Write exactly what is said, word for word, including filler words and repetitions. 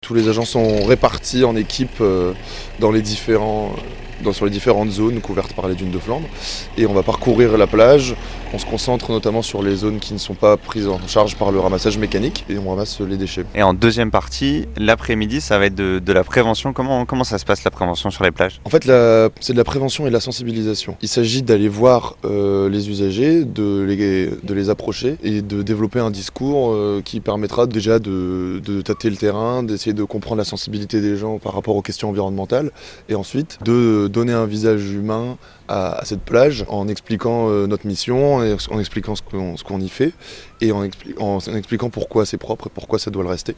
tous les agents sont répartis en équipes euh, dans les différents, dans, sur les différentes zones couvertes par les dunes de Flandre. Et on va parcourir la plage. On se concentre notamment sur les zones qui ne sont pas prises en charge par le ramassage mécanique et on ramasse les déchets. Et en deuxième partie, l'après-midi, ça va être de, de la prévention. Comment, comment ça se passe la prévention sur les plages ? En fait, la, c'est de la prévention et de la sensibilisation. Il s'agit d'aller voir euh, les usagers, de les, de les approcher et de développer un discours euh, qui permettra déjà de, de tâter le terrain, d'essayer de comprendre la sensibilité des gens par rapport aux questions environnementales et ensuite de donner un visage humain à, à cette plage en expliquant euh, notre mission, en expliquant ce qu'on, ce qu'on y fait et en, expli- en, en expliquant pourquoi c'est propre et pourquoi ça doit le rester.